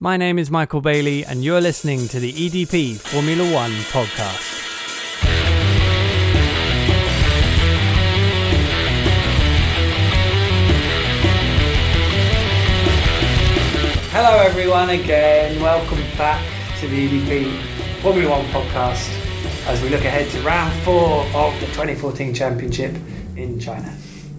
My name is Michael Bailey, and you're listening to the EDP Formula One podcast. Hello everyone again, welcome back to the EDP Formula One podcast as we look ahead to round 4 of the 2014 championship in China.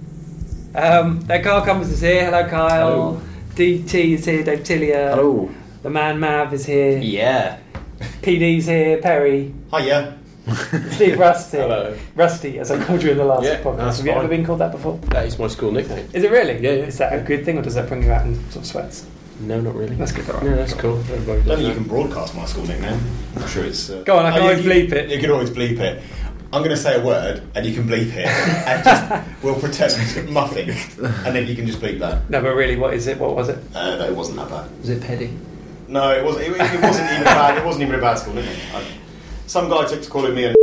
Kyle Cummins is here. Hello Kyle. Hello. DT is here, Dave Tillier. Hello. The man Mav is here. Yeah. PD's here, Perry. Hiya. Steve Rust here. Hello. Rusty, as I called you in the last Yeah, podcast. that's Have you fine. ever been called that before? That is my school nickname. Is it really? Yeah, yeah. Is that a good thing, or does that bring you out in sort of sweats? No, not really. That's good. No, that's cool. Everybody I don't does think you that. can broadcast my school nickname. I'm sure it's... Go on, I can always bleep it. You can always bleep it. I'm going to say a word, and you can bleep it, and just, we'll pretend muffin, and then you can just bleep that. No, but really, what is it? What was it? No, it wasn't that bad. Was it Peddy? No, it wasn't. It wasn't even bad. It wasn't even a bad school nickname. Some guy took to calling me a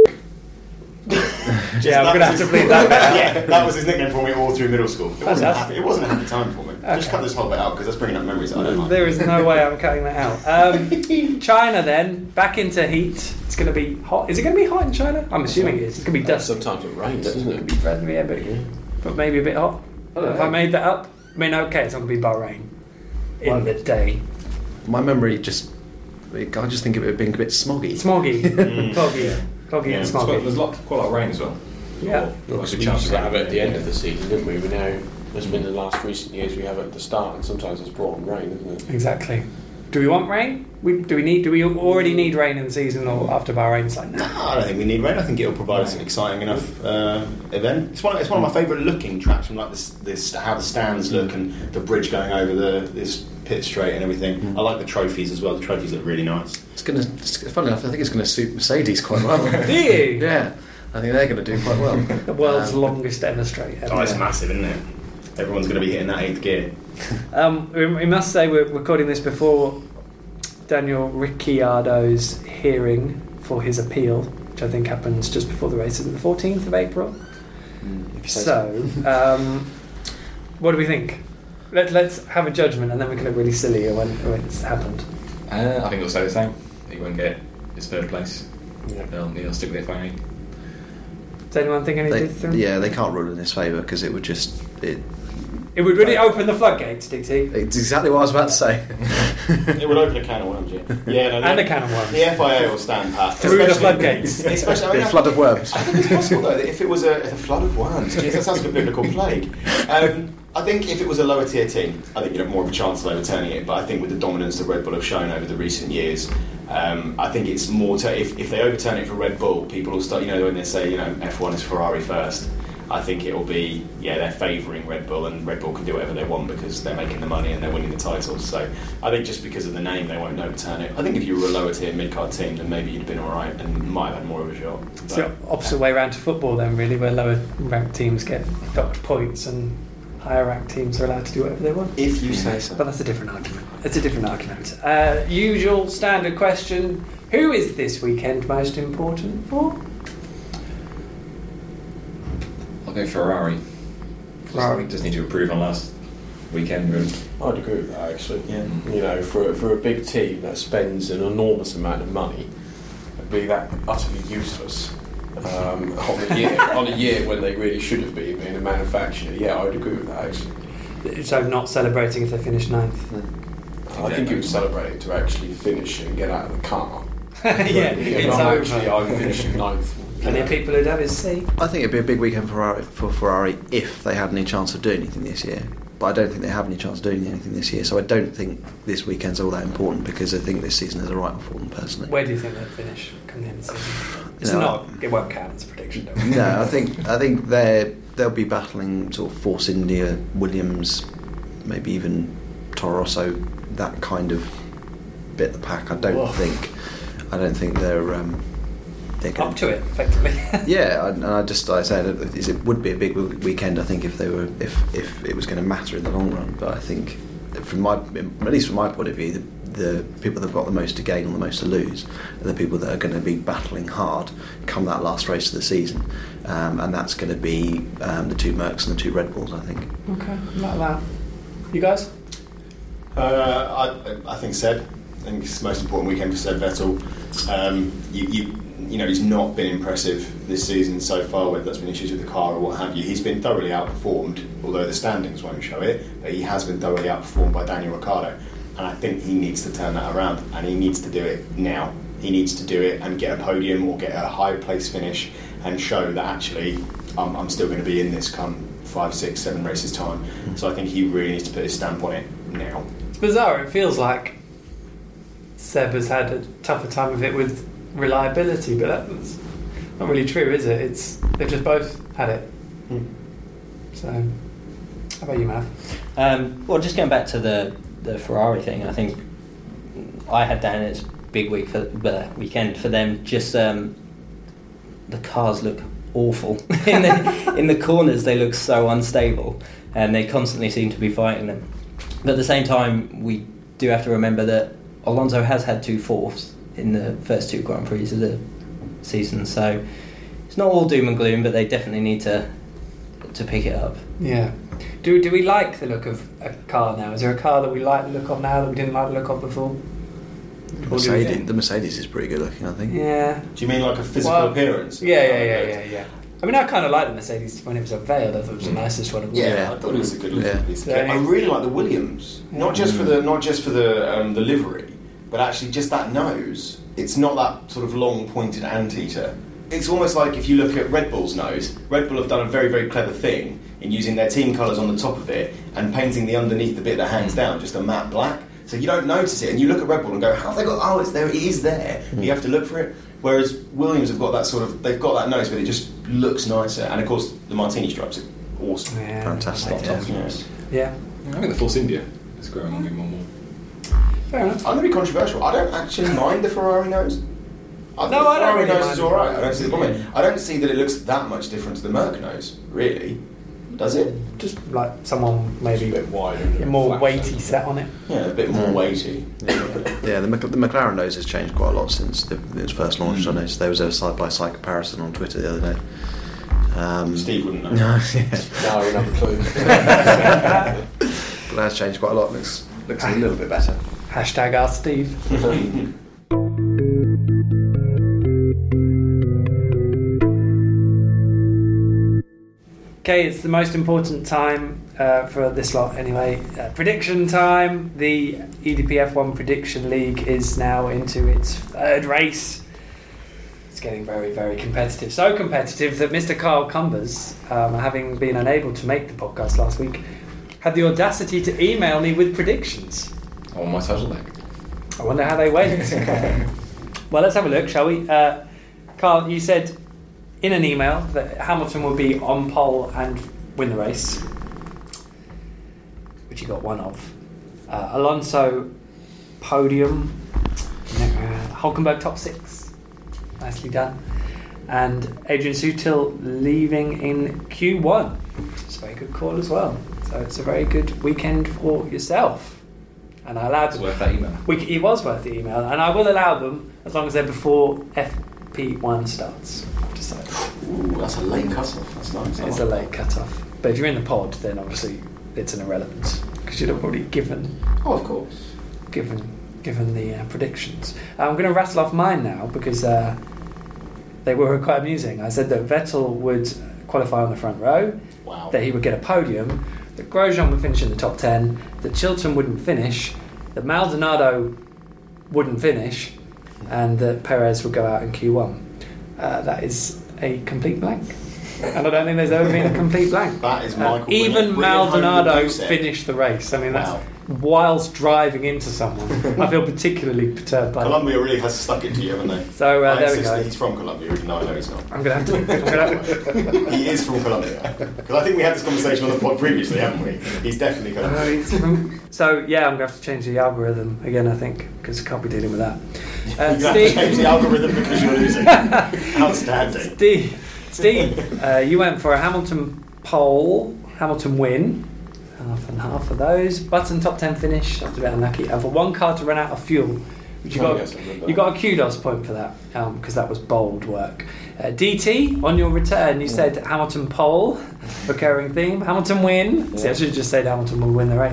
Yeah, I'm going to have to bleep that bit out. Yeah, that was his nickname for me all through middle school. Fantastic. It wasn't a happy time for me. Just cut this whole bit out because that's bringing up memories that I don't like. There is no way I'm cutting that out. China then, back into heat. It's going to be hot. Is it going to be hot in China? I'm assuming it is. It's going to be dusty. Sometimes it rains, doesn't it? Yeah, but maybe a bit hot. Have I made that up? I mean, okay, it's not going to be Bahrain in the day. My memory I just think of it being a bit smoggy. Smoggy. Cloggy and smoggy. There's quite a lot of rain as well. Yeah. We used to have it at the end of the season, didn't we? We now, there's been the last recent years we have it at the start, and sometimes it's brought on rain, isn't it? Exactly. Do we want rain? Do we already need rain in the season, or after Bahrain? It's like, No, I don't think we need rain. I think it'll provide us an exciting enough event. It's one of my favourite looking tracks, from like this how the stands look and the bridge going over this pit straight and everything. I like the trophies as well. The trophies look really nice. Funny enough, I think it's going to suit Mercedes quite well. do you? Yeah, I think they're going to do quite well. The world's longest ever straight. Oh, it's massive, isn't it? Everyone's going to be hitting that 8th gear. We must say we're recording this before Daniel Ricciardo's hearing for his appeal, which I think happens just before the race, isn't it? The 14th of April. So, what do we think? Let's have a judgment, and then we can look really silly when it's happened. I think it'll stay the same. He won't get his third place. Yeah. He'll stick with F1. Does anyone think any different? Yeah, they can't rule in his favour because it would just... It would really open the floodgates, DT. It's exactly what I was about to say. It would open a can of worms, yeah. And a can of worms. The FIA will stand pat. Through the floodgates. Especially, A flood of worms. I think it's possible though that if it was a flood of worms, geez, that sounds like a biblical plague. I think if it was a lower tier team, I think you'd have more of a chance of overturning it. But I think with the dominance that Red Bull have shown over the recent years, I think it's more if they overturn it for Red Bull, people will start. When they say F1 is Ferrari first, I think it will be they're favouring Red Bull, and Red Bull can do whatever they want because they're making the money and they're winning the titles. So I think just because of the name, they won't overturn it. I think if you were a lower tier mid-card team, then maybe you'd have been all right and might have had more of a shot. It's the opposite way around to football then, really, where lower ranked teams get docked points and higher ranked teams are allowed to do whatever they want. If you say so. But that's a different argument. It's a different argument. Usual standard question: who is this weekend most important for? I'll go Ferrari. Ferrari. Just need to improve on last weekend. Really. I'd agree with that, actually. Yeah. For a big team that spends an enormous amount of money, it'd be that utterly useless on a year when they really should have been being a manufacturer. Yeah, I'd agree with that, actually. So not celebrating if they finish 9th. I think it was celebrating to actually finish and get out of the car. It's Actually, over. I'm finishing 9th. Plenty of people who'd have his seat. I think it'd be a big weekend for Ferrari if they had any chance of doing anything this year. But I don't think they have any chance of doing anything this year. So I don't think this weekend's all that important because I think this season is a write-off for them personally. Where do you think they'll finish come the end of the season? It won't count as a prediction, though. No, I think they'll be battling sort of Force India, Williams, maybe even Toro Rosso, that kind of bit of the pack. I don't think they're going up to it, effectively. Yeah, and I said it would be a big weekend. I think if it was going to matter in the long run. But I think at least from my point of view, the people that've got the most to gain and the most to lose are the people that are going to be battling hard come that last race of the season, and that's going to be the two Mercs and the two Red Bulls, I think. Okay, like that. You guys? I think Seb. I think it's the most important weekend for Seb Vettel. You know, he's not been impressive this season so far, whether that's been issues with the car or what have you. He's been thoroughly outperformed, although the standings won't show it, but he has been thoroughly outperformed by Daniel Ricciardo. And I think he needs to turn that around, and he needs to do it now. He needs to do it and get a podium or get a high place finish and show that actually I'm still going to be in this come 5, 6, 7 races time. So I think he really needs to put his stamp on it now. It's bizarre. It feels like Seb has had a tougher time of it with reliability, but that's not really true, is it? They've just both had it. So, how about you, Mav? Well, just going back to the Ferrari thing, I think I had down it's big weekend for them. Just the cars look awful in the corners. They look so unstable, and they constantly seem to be fighting them. But at the same time, we do have to remember that Alonso has had 2 fourths in the first 2 Grand Prix of the season, so it's not all doom and gloom, but they definitely need to pick it up. Yeah. Do we like the look of a car now? Is there a car that we like the look of now that we didn't like the look of before? The Mercedes is pretty good looking, I think. Yeah. Do you mean like a physical appearance? Yeah. I mean, I kind of like the Mercedes when it was unveiled. I thought it was the nicest one of all. Yeah, I thought it was a good looking piece of Yeah. kit. I really like the Williams, not just for the livery, but actually just that nose. It's not that sort of long pointed anteater. It's almost like if you look at Red Bull's nose, Red Bull have done a very, very clever thing in using their team colours on the top of it and painting the underneath the bit that hangs down just a matte black. So you don't notice it, and you look at Red Bull and go, how have they got, oh, it's there, it is there. You have to look for it. Whereas Williams have got that sort of, they've got that nose, but it just looks nicer. And of course, the Martini stripes are awesome. Yeah. Fantastic, Yeah. I think the Force India is growing on me more and more. Fair enough. I'm going to be controversial. I don't actually mind the Ferrari nose. I think No, the I don't Ferrari really nose mind is the alright. I Ferrari don't see the problem. I don't see that it looks that much different to the Merc nose, really. Does it? Just like someone It's a maybe bit wider. a more flat weighty centre. set on it. Yeah, a bit more weighty. Yeah, the McLaren nose has changed quite a lot since it was first launched. I noticed there was a side-by-side comparison on Twitter the other day. Steve wouldn't know. No, yeah. Now I wouldn't have a clue. But it has changed quite a lot. Looks a little bit better. Hashtag Ask Steve. Okay, it's the most important time for this lot anyway. Prediction time. The EDP F1 Prediction League is now into its 3rd race. It's getting very, very competitive. So competitive that Mr. Carl Cumbers, having been unable to make the podcast last week, had the audacity to email me with predictions. I want my turtleneck. I wonder how they went. Well, let's have a look, shall we? Carl, you said in an email that Hamilton will be on pole and win the race, which you got one of. Alonso podium, Hulkenberg top 6, nicely done, and Adrian Sutil leaving in Q1. It's a very good call as well. So it's a very good weekend for yourself. And I allowed It's them. worth that email. It was worth the email, and I will allow them as long as they're before FP1 starts. Just like Ooh, that's a late cut-off. That's nice. it's a late cut-off. But if you're in the pod, then obviously it's an irrelevance because you'd have already given Oh, of course. the predictions. I'm going to rattle off mine now because they were quite amusing. I said that Vettel would qualify on the front row, Wow. that he would get a podium, that Grosjean would finish in the top 10, that Chilton wouldn't finish, that Maldonado wouldn't finish, and that Perez would go out in Q1. That is a complete blank. And I don't think there's ever been a complete blank. That is Michael. Even bringing home the Maldonado goose egg. finished the race. I mean, that's Wow. whilst driving into someone. I feel particularly perturbed by that. Colombia really has stuck it to you, haven't they? So I there we insist go. that he's from Colombia. No, I know he's not. I'm going to have He is from Colombia. Because I think we had this conversation on the pod previously, haven't we? He's definitely Colombian. So yeah, I'm going to have to change the algorithm again, I think, because I can't be dealing with that. You're going to have to change the algorithm because you're losing. Outstanding. Steve, you went for a Hamilton pole, Hamilton win, half and half of those. Button top 10 finish, that's a bit unlucky. And for one car to run out of fuel, which you got a kudos point for that, because that was bold work. DT, on your return, you said Hamilton pole, recurring theme. Hamilton win. See, I should have just said Hamilton will win the race.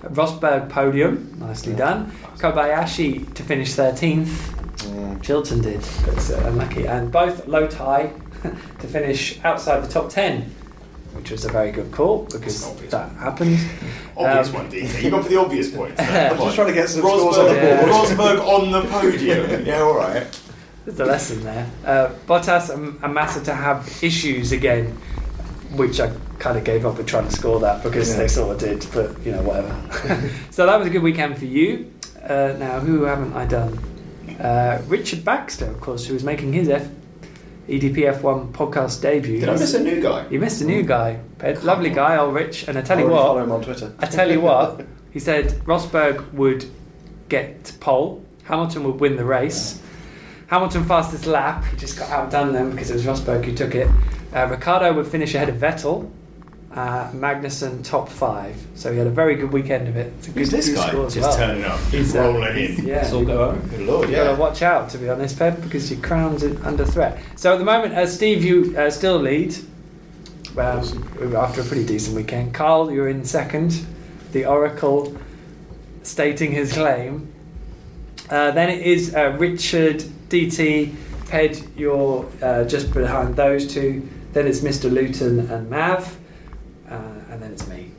Rosberg podium, nicely done. Kobayashi to finish 13th. Chilton did, but unlucky. And both Lotai to finish outside the top 10, which was a very good call because that happened. Obvious one, DT. You gone for the obvious points. Come on. Just trying to get some scores on the board. Rosberg on the podium. Yeah, all right. There's a lesson there. Bottas and Massa to have issues again, which I kind of gave up at trying to score that because they sort of did, but whatever. So that was a good weekend for you. Now, who haven't I done? Richard Baxter, of course, who was making his EDP F1 podcast debut. Did I miss a new guy? You missed a new guy. Lovely guy, old Rich. And I tell you what, follow him on Twitter. I tell you what, he said Rosberg would get pole, Hamilton would win the race. Hamilton fastest lap, he just got outdone then because it was Rosberg who took it. Ricciardo would finish ahead of Vettel. Magnussen top 5. So he had a very good weekend of it. It's a Who's good this guy? score as Just well. turning up. He's rolling in. Yeah, It's all go on. Good lord, you got to watch out, to be honest, Pep, because your crown's under threat. So at the moment, Steve, you still lead after a pretty decent weekend. Carl, you're in second. The Oracle stating his claim. Then it is Richard, DT, Ped, you're just behind those two. Then it's Mr. Luton and Mav. And then it's me.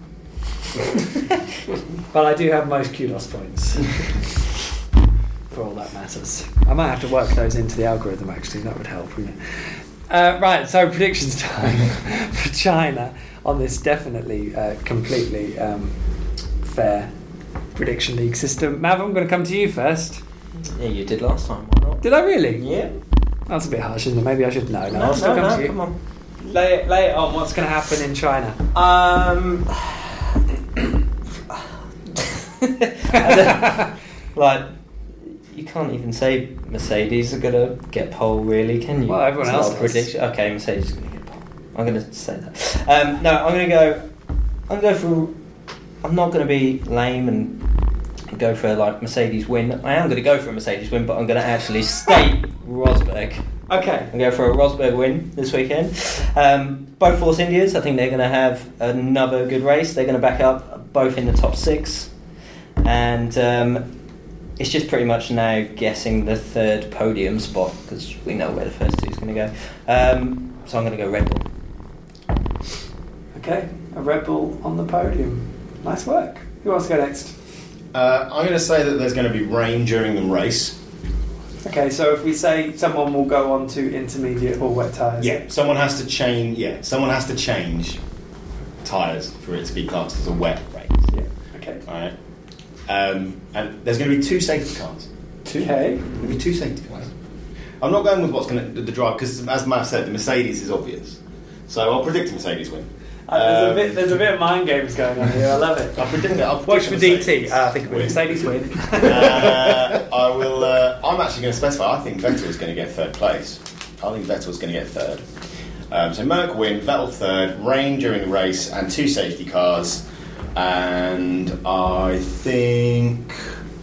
But I do have most kudos points. For all that matters. I might have to work those into the algorithm, actually. That would help, wouldn't it? Right, so predictions time for China on this definitely completely fair prediction league system. Mav, I'm going to come to you first. Yeah, you did last time. Why not? Did I really? Yeah. That's a bit harsh, isn't it? Maybe I should know. No, I'll still come to you. come on. Lay it on. What's going to happen in China? Like, you can't even say Mercedes are going to get pole, really, can you? Well, everyone It's else not a does. prediction. Okay, Mercedes is going to get pole. I'm going to say that. No, I'm going to go for. I'm not going to be lame and go for like Mercedes win. I am going to go for a Mercedes win, but I'm going to actually state Rosberg. Okay. I'm going for a Rosberg win this weekend. Both Force Indias, I think they're going to have another good race. They're going to back up both in the top 6. And it's just pretty much now guessing the third podium spot because we know where the first two is going to go. So I'm going to go Red Bull. Okay. A Red Bull on the podium. Nice work. Who wants to go next? I'm going to say that there's going to be rain during the race. Okay, so if we say someone will go on to intermediate or wet tyres. Yeah, someone has to change. Yeah, someone has to change tyres for it to be classed as a wet race. Yeah. Okay. All right. And there's going to be 2 safety cars. Okay. There's going to be 2 safety cars. I'm not going with what's going to the drive because, as Matt said, the Mercedes is obvious. So I'll predict a Mercedes win. There's a bit of mind games going on here. I love it. I'll predict it. Watch for DT. I think Mercedes win. I will. I'm actually going to specify. I think Vettel is going to get 3rd place. I think Vettel's going to get 3rd. So Merck win, Vettel 3rd, rain during the race, and 2 safety cars. And I think.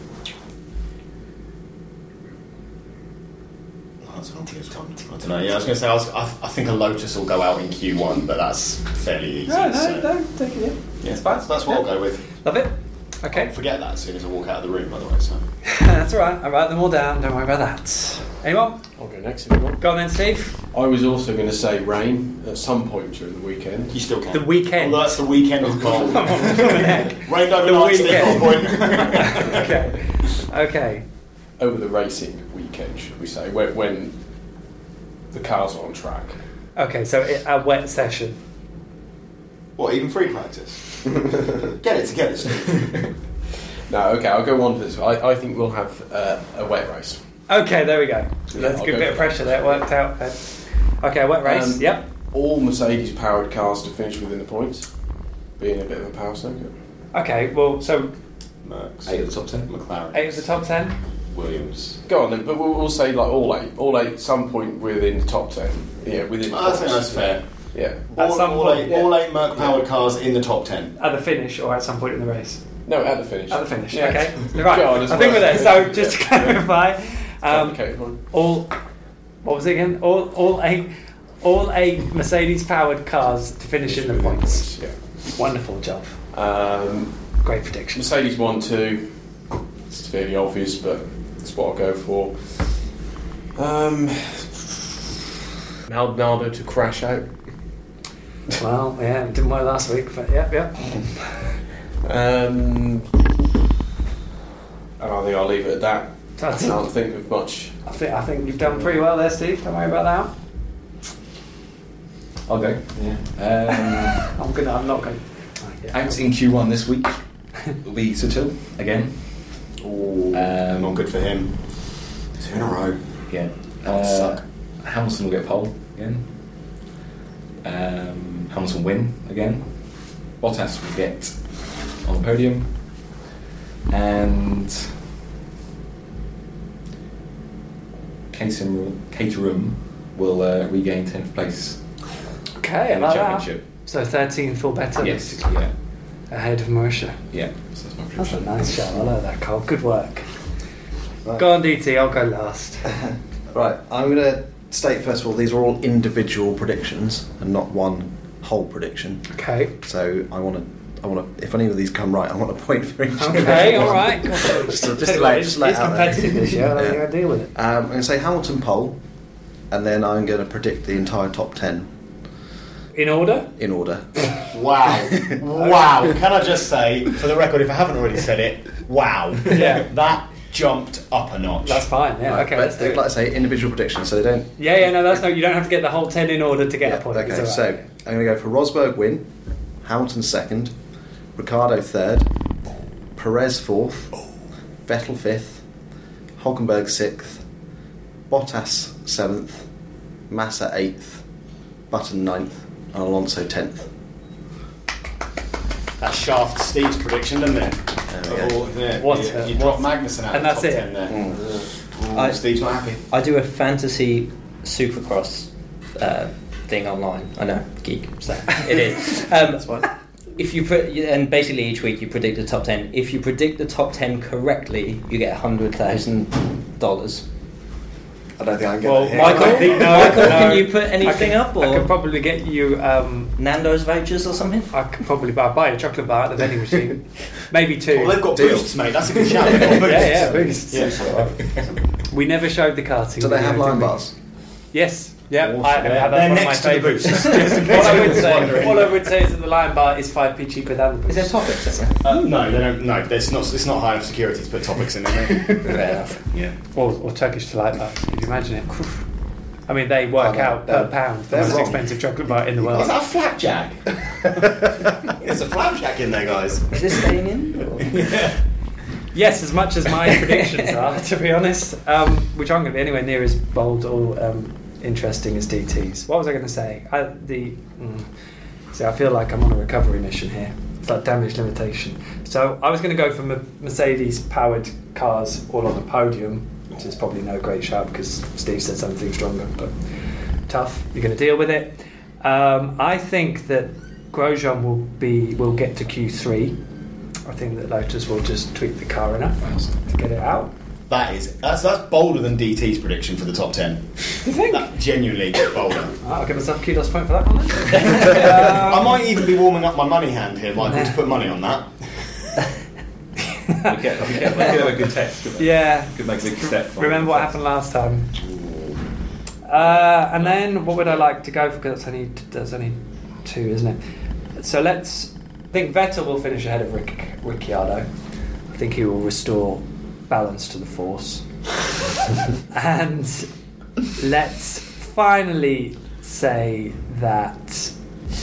I don't know. Yeah, I was going to say I think a Lotus will go out in Q1, but that's fairly easy. No, so. don't take it in. Yeah, It's fine. that's what I'll go with. Love it. Okay. I'll forget that as soon as I walk out of the room, by the way. So. That's all right. I write them all down. Don't worry about that. Anyone? I'll go next if you want. Go on then, Steve. I was also going to say rain at some point during the weekend. You still can. The weekend. Although that's the weekend is cold. Come on, heck. Rained The overnight, still weekend. got a point. Okay. Over the racing weekend, should we say, when the cars are on track. Okay, so a wet session. What, even free practice? Get it together, Steve. No, okay, I'll go on for this. I think we'll have a wet race. Okay, there we go. Yeah, That's a I'll good go bit for of pressure there. It worked out. Okay, wet race. Yep. All Mercedes-powered cars to finish within the points, being a bit of a power circuit. Okay, well, so Mercs. 8 of the top 10. McLaren. 8 of the top 10. Williams. Go on then, but we'll say like all eight, some point within the top 10. Yeah, within. I think that's fair. Yeah. At some point, all 8 Merc-powered cars in the top 10. At the finish or at some point in the race? No, at the finich. At the finish, Yeah. okay. Right, Go on, as I think well. we're there. So just to clarify, Okay, fine. what was it again? All eight Mercedes-powered cars to finish in the points. Yeah. Wonderful job. Great prediction. Mercedes 1-2. It's fairly obvious, but that's what I'll go for. Maldonado to crash out. Well, yeah, it didn't work last week, but yeah. And I think I'll leave it at that. I can't think of much. I think you've done pretty well there, Steve. Don't worry about that. I'll go. Yeah. I'm not going. Out in Q1 this week will be Sutil again. Ooh, not good for him. 2 in a row. Yeah. That would suck. Hamilton will get pole again. Hamilton win again. Bottas will get on the podium. And Caterham will regain 10th place Okay, in the about that. championship. So 13th or better. Yes, basically, yeah. ahead of Marisha. Yeah, so that's my That's a prediction. nice shot. I like that, Carl. Good work. Right. Go on, DT. I'll go last. Right, I'm going to state first of all, these are all individual predictions and not one whole prediction. Okay. So I want to. If any of these come right, I want a point for each. Okay. All right. Just to Anyway, lay it's it out there. competitive this year. I don't Yeah. think I'll deal with it. I'm going to say Hamilton pole, and then I'm going to predict the entire top 10 In order. in order. Wow. Wow. Can I just say, for the record, if I haven't already said it, wow. Yeah. That jumped up a notch. That's fine. Yeah. Right, Okay. but Let's do it. like I say, individual predictions, so they don't. Yeah. No. That's no. You don't have to get the whole 10 in order to get Yeah, a point. okay, It's all right. so I'm going to go for Rosberg win, Hamilton second, Ricciardo third, Perez fourth, Vettel fifth, Hülkenberg sixth, Bottas seventh, Massa eighth, Button ninth, and Alonso 10th. That shafts Steve's prediction, doesn't it? There we go. What? You dropped Magnussen out And of the that's top it. 10 there. I- Steve's not happy. I do a fantasy supercross thing online. I know, geek, so it is. That's fine. If you and basically each week you predict the top 10. If you predict the top 10 correctly, you get $100,000. I don't think I can get Well, that here. Michael, Michael, no. can you put anything up, I could or probably get you. Nando's vouchers or something? I could probably buy a chocolate bar at the vending machine. Maybe 2. Well, they've got Deal. boosts, mate. That's a good shout. They've got boosts. Yeah, boosts. We never showed the karting. Do they have video, line did we? bars? Yes. Yeah, Awesome. that's They're one of my next to the favourites. boosts. All I would say is that the Lion Bar is 5p cheaper than the Is there boost. topics in No, they don't. No, it's not high enough security to put topics in there. there? Fair enough. Yeah. Or Turkish delight bars. Can you imagine it? I mean, they work Oh, no, out per they're- pound. The they're most wrong. expensive chocolate bar in the world. Is that a flapjack? There's a flapjack in there, guys. Is this staying in? or- Yes, as much as my predictions are, to be honest. Which aren't going to be anywhere near as bold or interesting as DT's. What was I going to say? See, I feel like I'm on a recovery mission here. It's like damage limitation. So I was going to go for Mercedes-powered cars all on the podium, which is probably no great shout because Steve said something stronger, but tough. You're going to deal with it. I think that Grosjean will get to Q3. I think that Lotus will just tweak the car enough to get it out. That's bolder than DT's prediction for the top 10. You think? That genuinely bolder. I'll give myself a kudos point for that one then. I might even be warming up my money hand here, Michael, to put money on that. We could have a good test. Couldn't we? Yeah. Could make a big step. forward. Remember what happened last time. And then what would I like to go for? Because that's only 2, isn't it? So I think Vettel will finish ahead of Ricciardo. I think he will restore balance to the force. And let's finally say that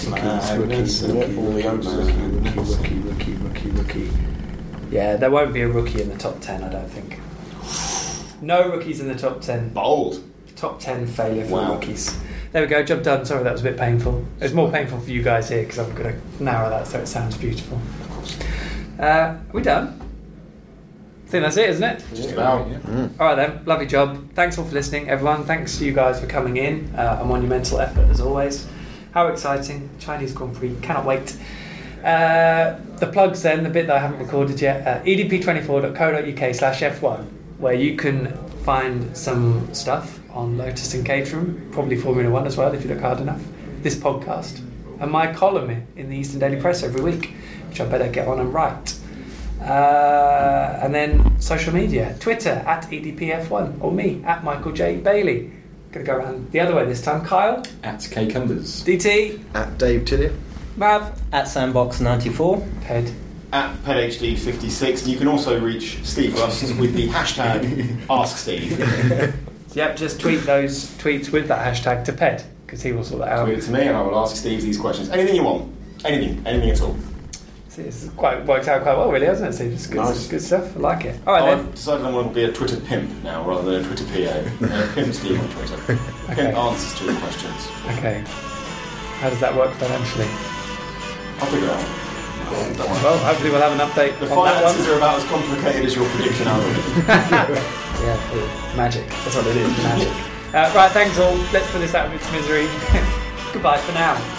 rookie. Yeah, there won't be a rookie in the top 10, I don't think. No rookies in the top 10. Bold. Top 10 failure for Wow. rookies. There we go, job done. Sorry, that was a bit painful. It was more painful for you guys here because I'm going to narrow that so it sounds beautiful. Are we done? I think that's it, isn't it? Just about. Yeah. All right then, lovely job. Thanks all for listening, everyone. Thanks to you guys for coming in. A monumental effort as always. How exciting! Chinese Grand Prix, cannot wait. The plugs then, the bit that I haven't recorded yet. edp24.co.uk/F1, where you can find some stuff on Lotus and Caterham, probably Formula 1 as well if you look hard enough. This podcast and my column in the Eastern Daily Press every week, which I better get on and write. And then social media, Twitter @EDPF1 or me @Michael J Bailey. Gonna go around the other way this time. Kyle At K Cumbers. DT Dave Tillier. Mav @Sandbox94. Ped. @PedHD56, and you can also reach Steve Rust with the hashtag AskSteve. Yep, just tweet those tweets with that hashtag to Ped because he will sort that out. Tweet it to me, and I will ask Steve these questions. Anything you want, anything at all. See, it's worked out quite well, really, hasn't it, Steve? It's good, Nice. good stuff. I like it. All right, I've decided I want to be a Twitter pimp now rather than a Twitter PA. Pimp Steve on Twitter. Okay. Pimp answers to your questions. Okay. How does that work financially? I'll figure it out. Don't worry. Well, hopefully we'll have an update The on that one. finances are about as complicated as your prediction algorithm. Yeah, magic. That's what it is, magic. Right, thanks all. Let's put this out of its misery. Goodbye for now.